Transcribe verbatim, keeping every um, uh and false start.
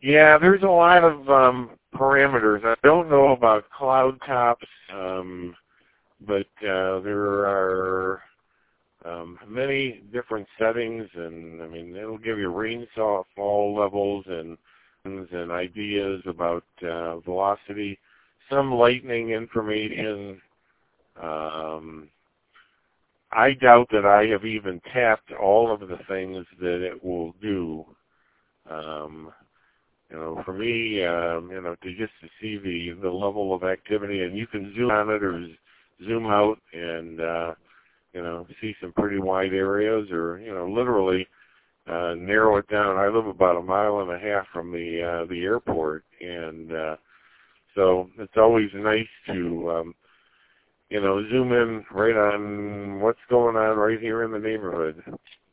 Yeah, there's a lot of um, parameters. I don't know about cloud tops, um, but uh, there are um, many different settings, and I mean it'll give you rainfall levels and and ideas about uh, velocity, some lightning information. Um, I doubt that I have even tapped all of the things that it will do. Um, you know, for me, um, you know, to just to see the the level of activity, and you can zoom on it or z- zoom out and uh, you know see some pretty wide areas, or you know, literally uh, narrow it down. I live about a mile and a half from the uh, the airport, and uh, so it's always nice to um, you know zoom in right on what's going on right here in the neighborhood.